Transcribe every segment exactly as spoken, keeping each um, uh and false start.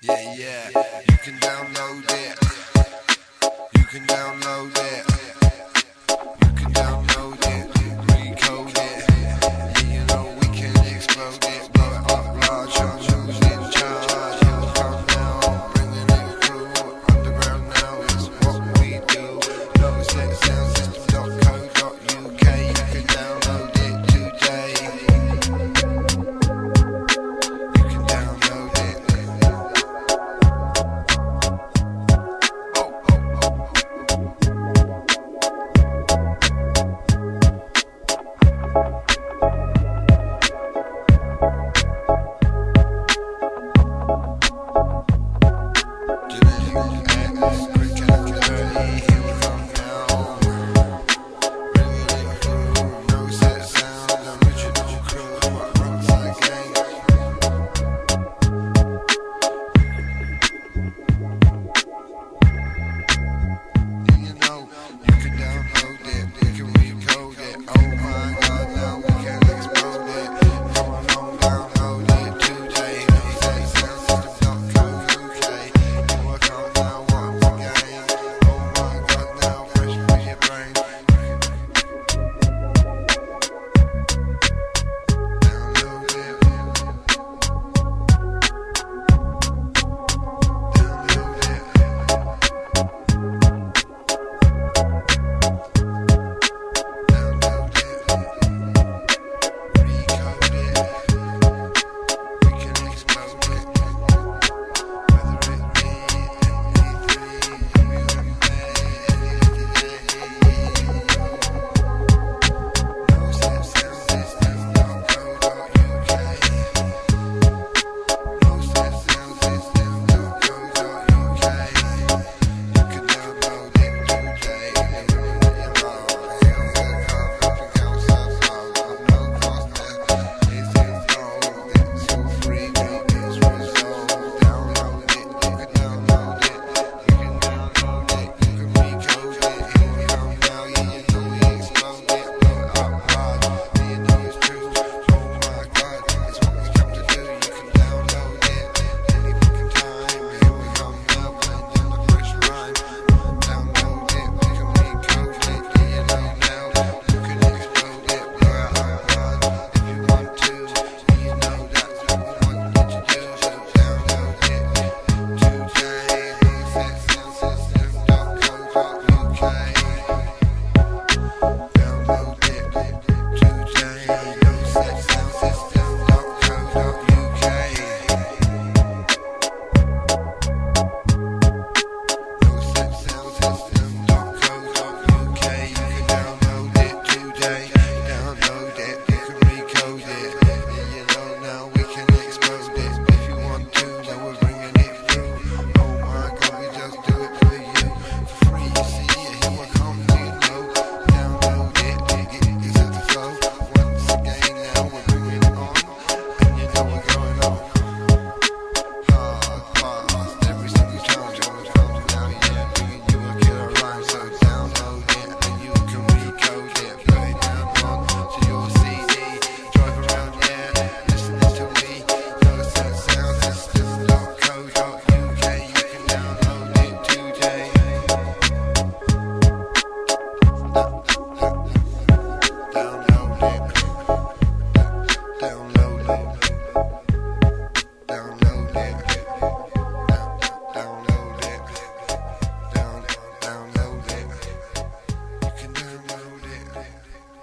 Yeah, yeah, you can download it. You can download it. You can download it, recode it. Yeah, you know we can explode it, blow it up large, I'm losing charge. Here we come now, bringing it through. Underground now is what we do. No set sound system dot co dot U K. You can download it today. You can download it.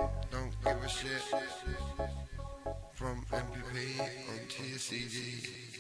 From M P P onto your C D.